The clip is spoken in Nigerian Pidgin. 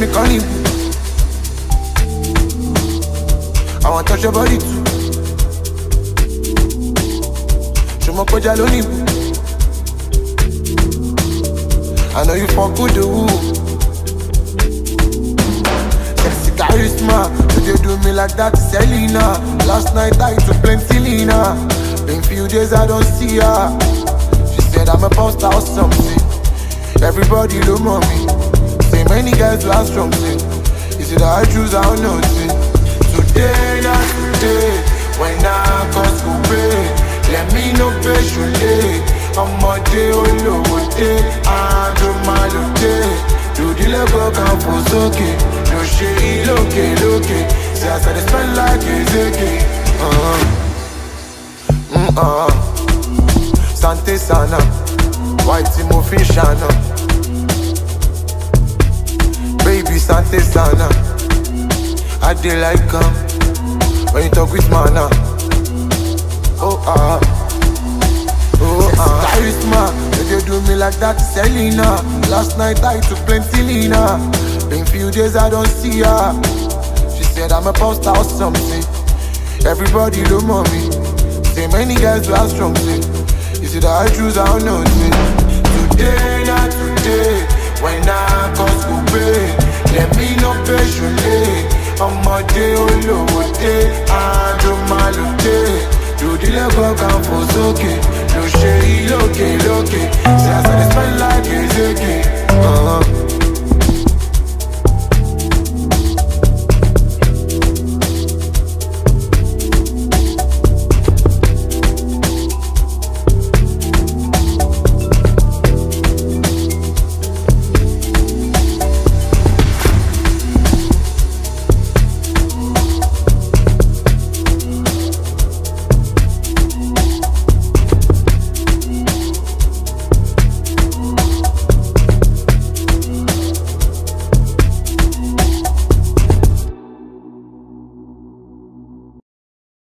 me calling. I want touch your body too. Show my koja lonely. I know you fuck with the woo. Sexy charisma, you do me like that, Selena. Last night I took plenty Lena. Been few days I don't see her. She said I'm a post or something. Everybody look mommy. Say many guys who are strong thing. Is it I choose I don't know thing. Today, not today. When I cause to pay, let me know patiently. I'm a day all over day. I do my day. Do the level can for okay. No shit, okay. Say I said it's spend like it's okay. Sante Sana, White Timothy Shana. Baby Sante Sana, I dey like when you talk with mana. Charisma, you do me like that, Selena. Last night I took plenty Lena. Been few days I don't see her. She said I'm a post or something. Everybody look mommy. Say many guys who are strong thing. Is it I choose I don't know thing. Today, not today. When I cause to pay, let me know patiently. I'm a day all over day. I do my day. Do the level can for okay. No shade, okay. Say I said it's spend like